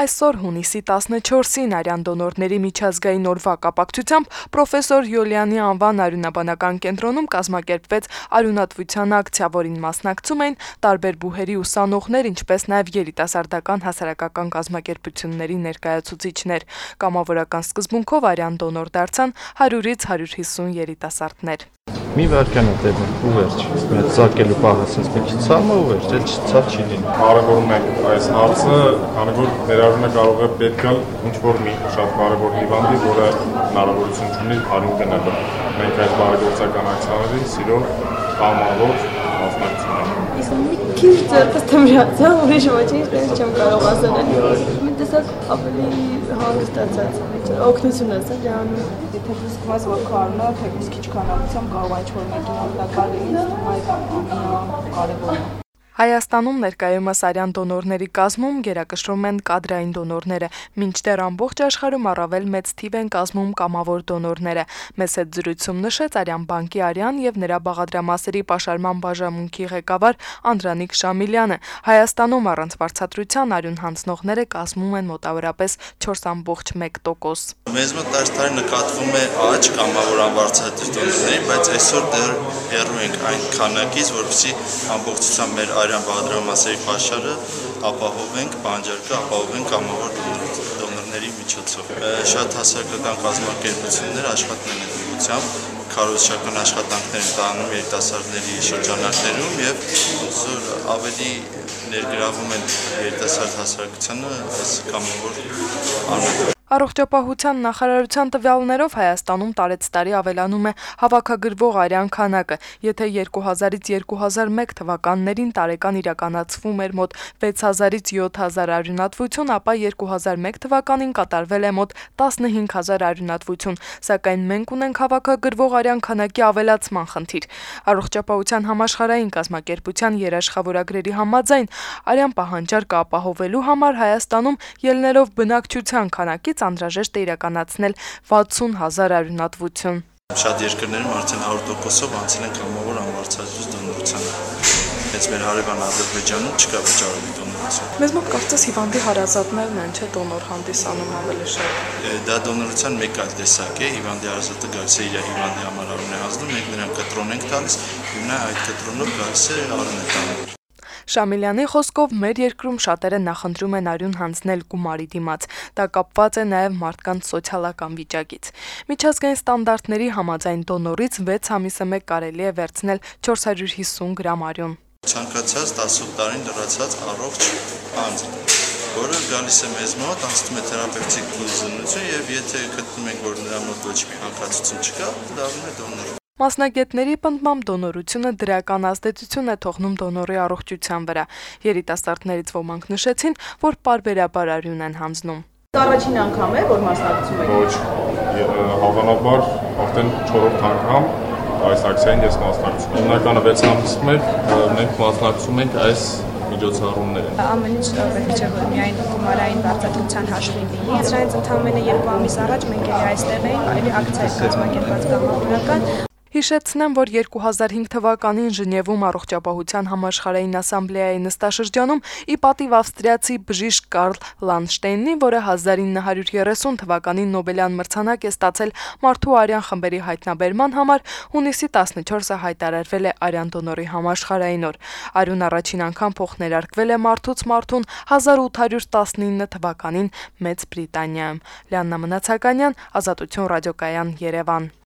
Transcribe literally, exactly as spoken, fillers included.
Այսօր հունիսի տասնչորսին արյան դոնորների միջազգային օրվա կապակցությամբ պրոֆեսոր Յոլյանի անվան արյունաբանական կենտրոնում կազմակերպվեց արյունատվության ակցիա, որին մասնակցում էին տարբեր բուհերի ուսանողներ, ինչպես նաև երիտասարդական հասարակական կազմակերպությունների ներկայացուցիչներ։ Կամավորական սկզբունքով արյան դոնոր դարձան հարյուրից հարյուր հիսուն երիտասարդներ։ Մի վարքան է տևում ու վերջ, այդ ծակելու պահը ասես մի քիչ ցամը ու վերջ, էլ չցավ չի լինի։ Կարևորում ենք այս հարցը, քանի որ ներառումը կարող է պետք գալ ինչ-որ մի շատ կարևոր հիվանդի, որը հնարավորություն ունի արյուն գնալու։ Մենք այս բարեգործական ակցիաներին սիրով կամավոր մասնակցում ենք։ Իսկ մի քիչ ձեռքս թմրացա, ուրիշ ոչինչ դեռ չեմ կարող ասել։ Մի տեսակ ավելի հանգստացած, օգնություն ասա ջանում։ Եթե դու զգաս, որ քո արյունը թեկուզ քիչ քանակությամբ կարող է ինչ-որ մեկին օգտակար լինի, այդ ամենակարևորն է։ Հայաստանում ներկայումս արյան դոնորների կազմում գերակշռում են կադրային դոնորները, մինչդեռ ամբողջ աշխարհում առավել մեծ թիվ են կազմում կամավոր դոնորները։ Մեծ հետ զրույցում նշեց Արյան բանկի արյան եւ նրա բաղադրամասերի պաշարման բաժանմունքի ղեկավար Անդրանիկ Շամիլյանը։ Հայաստանում առանց վարձատրության արյուն հանձնողները կազմում են մոտավորապես չորս կόμμα մեկ տոկոս։ Մեզ մոտ այս տարի նկատվում է աճ կամավոր անվարձատրիչ դոնորների, բայց այսօր դեռ հեռու ենք այն քանակից, որպեսզի ամբողջությամբ մեր արյան բաղադրամասերի պաշարը ապահովենք, բանջարկը ապահովենք կամավոր դոնորների միջոցով։ Շատ հասարակական կազմակերպություններ աշխատում են այդ ուղղությամբ, քարոզչական աշխատանքներ են տանում երիտասարդների շրջանակներում եւ ավելի ներգրավում են երիտասարդ հասարակությանը այս կամավոր արմատը։ Առողջապահության նախարարության տվյալներով Հայաստանում տարեցտարի ավելանում է հավաքագրվող արյան քանակը։ Եթե երկու հազարից երկու հազար մեկ թվականներին տարեկան իրականացվում էր մոտ վեց հազարից յոթ հազար արյունատվություն, ապա երկու հազար մեկ թվականին կատարվել է մոտ տասնհինգ հազար արյունատվություն, սակայն մենք ունենք հավաքագրվող արյան քանակի ավելացման խնդիր։ Առողջապահության համաշխարհային կազմակերպության երաշխավորագրերի համաձայն արյան պահանջարկը ապահովելու համար Հայաստանում ելնելով բնակչության քանակից անհրաժեշտ է իրականացնել վաթսուն հազար արյունատվություն։ Շատ երկրներում արդեն հարյուր տոկոսով անցել են կամավոր անվարձատրիչ դոնորությանը։ Հենց մեր հարևան Ադրբեջանում չկա վճարովի դոնորություն։ Մեզ մոտ կարծես հիվանդի հարազատներն են, չէ՞, դոնոր հանդիսանում ավելի շատ։ Դա դոնորության մեկ այլ տեսակ է, հիվանդի հարազատը գալիս է իր հիվանդի համար արյուն է հանձնում, մենք նրան կտրոն ենք տալիս, եւ նա այդ կտրոնով գալիս է արյուն է տանում։ Շամիլյանի խոսքով մեր երկրում շատերը նախընտրում են արյուն հանձնել գումարի դիմաց։ Դա կապված է նաև մարդկանց սոցիալական վիճակից։ Միջազգային ստանդարտների համաձայն դոնորից վեց ամիսը մեկ կարելի է վերցնել չորս հարյուր հիսուն գրամ արյուն։ Ցանկացած տասնութ տարին լրացած առողջ անձ, որը գալիս է մեզ մոտ, անցնում է թերապևտիկ բուժություն եւ եթե գտնում ենք, որ նրա մոտ ոչ մի հանգացություն չկա, դառնում է դոնոր։ Մասնագետների պնդմամբ դոնորությունը դրական ազդեցություն է թողնում դոնորի առողջության վրա։ Երիտասարդներից ոմանք նշեցին, որ պարբերաբար արյուն են հանձնում։ Առաջին անգամ է, որ մասնակցում եք։ Ոչ, հավանաբար արդեն չորրորդ անգամ այս ակցիային ես մասնակցում եմ։ Հիմնականը վեց ամիս մեկ մենք մասնակցում ենք այս միջոցառումներին։ Ամեն ինչ պետք չէ որ միայն գումարային վարձատրության հաշվին լինի։ Սրանից ընդամենը երկու ամիս առաջ մենք էլի այստեղ էինք, այլի ակցիա էր կազմակերպված կամավորական։ Հիշեցնեմ, որ երկու հազար հինգ թվականին Ժնևում Առողջապահության համաշխարհային ասամբլեայի նստաշրջանում ի պատիվ ավստրիացի բժիշկ Կարլ Լանդշտեյնի, որը հազար ինը հարյուր երեսուն թվականին Նոբելյան մրցանակ է ստացել մարդու արյան խմբերի հայտնաբերման համար, հունիսի տասնչորսը հայտարարվել է արյան դոնորի համաշխարհային օր։ Արյուն առաջին անգամ փոխներարկվել է մարդուց մարդուն հազար ութ հարյուր տասնինը թվականին Մեծ Բրիտանիայում։ Լիաննա Մնացականյան, Ազատություն ռադիոկայան, Երևան։